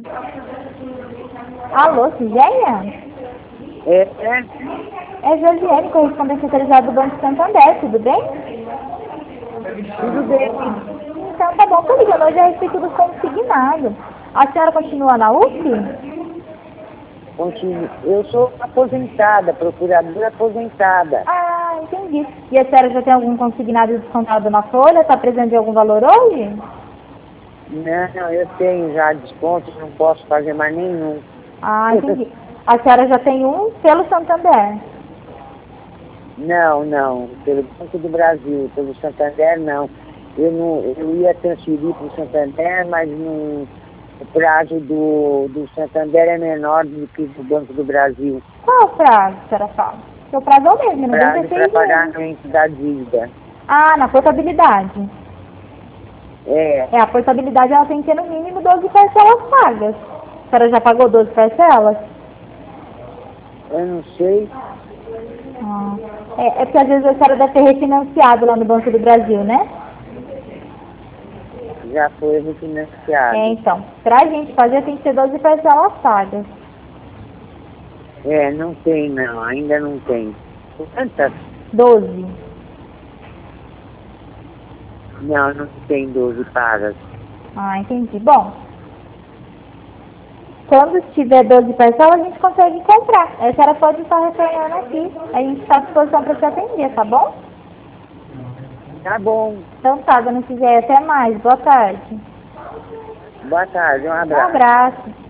Alô, Cigéia? É Josiane, correspondente autorizada do Banco Santander, tudo bem? Tudo bem. Então tá bom, tô ligando hoje a respeito do consignado. A senhora continua na UF? Eu sou aposentada, procuradora aposentada. Ah, entendi. E a senhora já tem algum consignado descontado na folha? Está precisando de algum valor hoje? Não, eu tenho já desconto, não posso fazer mais nenhum. Ah, entendi. A senhora já tem um pelo Santander? Não, pelo Banco do Brasil, pelo Santander não. Eu ia transferir para o Santander, mas o prazo do Santander é menor do que do Banco do Brasil. Qual o prazo, a senhora fala? Porque o prazo é o mesmo, não Prazo tem para 16 meses. pagamento da dívida. Ah, na portabilidade. A portabilidade ela tem que ter no mínimo 12 parcelas pagas. A senhora já pagou 12 parcelas? Eu não sei. Ah, é porque às vezes a senhora deve ter refinanciado lá no Banco do Brasil, né? Já foi refinanciado. Então, pra gente fazer tem que ter 12 parcelas pagas. Não tem não, ainda não tem. Quantas? 12. Não tem 12 pagas. Ah, entendi. Bom, quando tiver 12 parcelas, a gente consegue comprar. A senhora pode estar retornando aqui. A gente está à disposição para te atender, tá bom? Tá bom. Então tá, dona Cisé, até mais. Boa tarde. Boa tarde, um Um abraço. abraço.